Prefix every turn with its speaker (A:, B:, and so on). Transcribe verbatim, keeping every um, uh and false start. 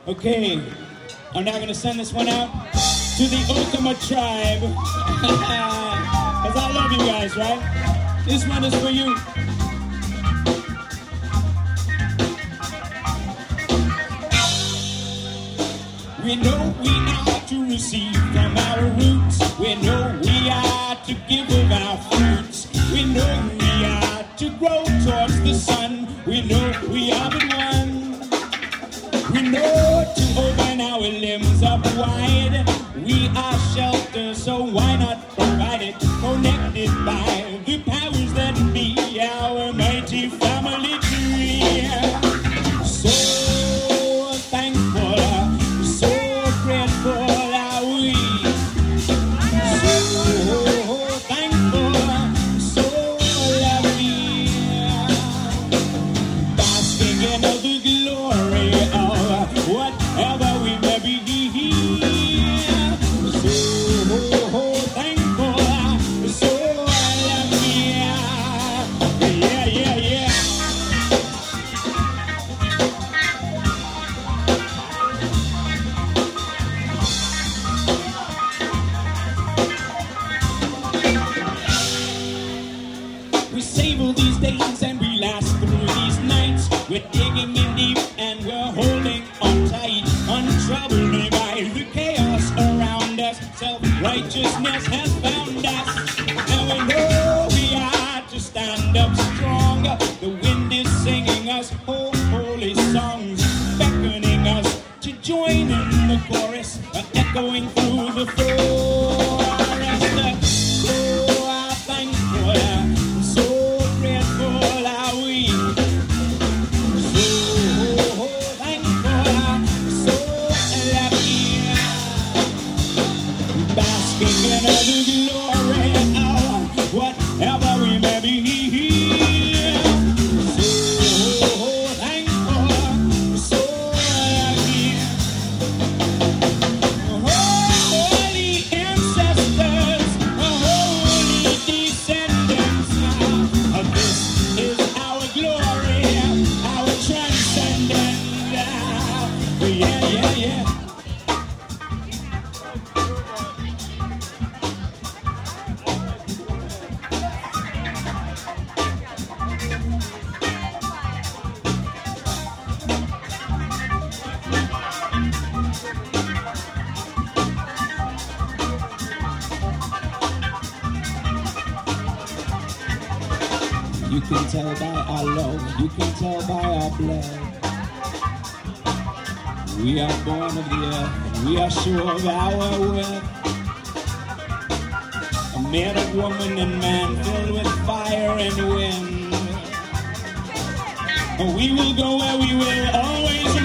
A: Okay, I'm now gonna send this one out to the Ultima tribe. Cause I love you guys, right? This one is for you. We know we are to receive from our roots. We know we are to give of our fruits. We know we are to grow towards the sun. We know we are but one. We know to open our limbs up wide. We are shelter, so why not provide it? Connected by the powers that be, our mighty family tree. So thankful, so grateful are we. So thankful, so lovely. Basking in the glory of whatever we may be. So thankful, so lovely. Yeah, yeah, yeah. We savor these days and we last through these nights. We're digging in deep and we're holding on tight, untroubled by the chaos around us. Self-righteousness has found us, and we know we are to stand up strong. The wind is singing us oh, holy songs, beckoning us to join in the chorus, uh, echoing through the forest. So thankful, so grateful are we. So thankful, so lucky. Basking in the glory of whatever we may be. So thankful, so lucky. Holy ancestors, holy descendants, uh, this is our glory, our transcendence. Uh, Yeah, yeah, yeah. You can tell by our love, you can tell by our blood. We are born of the earth, we are sure of our worth. A man, a woman, and man filled with fire and wind. We will go where we will always